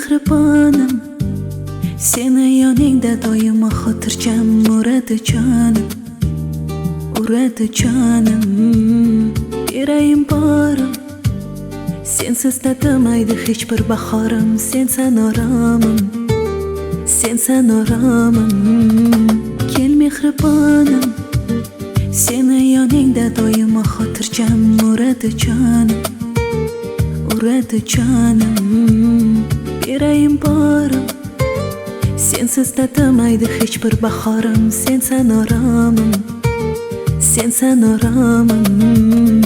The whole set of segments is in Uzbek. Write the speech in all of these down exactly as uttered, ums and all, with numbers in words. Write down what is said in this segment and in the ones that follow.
mehribonim, seni yoningda doimo xotirjam uradi jonim, uradi jonim. Berayim borim, sensiz tatimaydi hech bir bahorim. Sensan oromim, sensan oromim. Kel mehribonim, seni yoningda doimo xotirjam uradi jonim, uradi jonim. Berayim borim, sensiz tatimaydi hech bir bahorim. Sensan oromim, sensan oromim.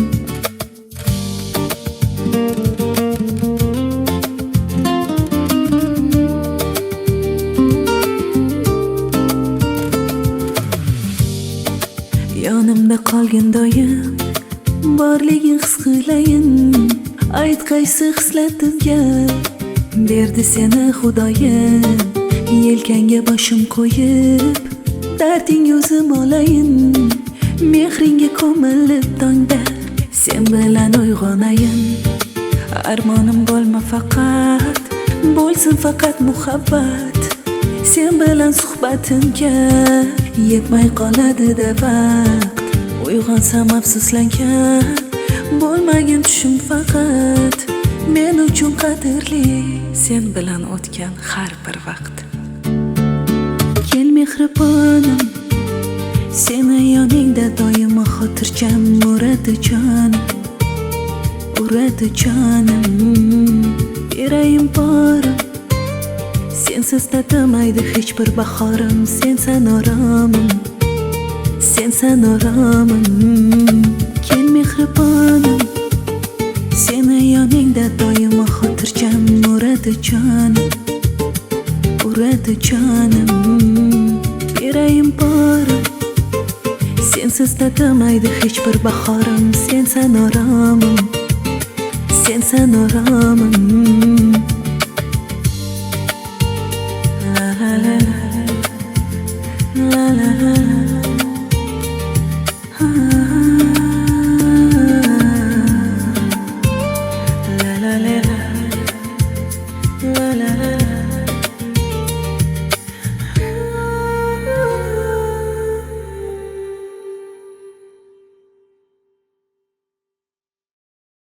Yonimda qolgin doim, borliging his qilayin. Ayt qaysi hislatimga berdi seni Xudoyim. Yelkangga boshim qo'yib, darding o'zim olayin. Mehringga ko'milib tongda sen bilan uyg'onayin. Armonim bo'lma faqat, bo'lsin faqat muhabbat. Sen bilan suhbatimga yetmay qoladi-da vaqt. Uyg'onsam afsuslangan, bo'lmagin tushim faqat. Men uchun qadrli sen bilan o'tgan har bir vaqt. Kel mehribonim, seni yoningda doimo xotirjam uradi jonim, uradi jonim. Berayim borim, sensiz tatimaydi hech bir bahorim. Sensan oromim, sensan oromim. Kel mehribonim, seni yoningda doimo xotirjam uradi jonim, uradi jonim. Berayim borim, sensiz tatimaydi hech bir bahorim. Sensan oromim, sensan oromim. La la la la la la la.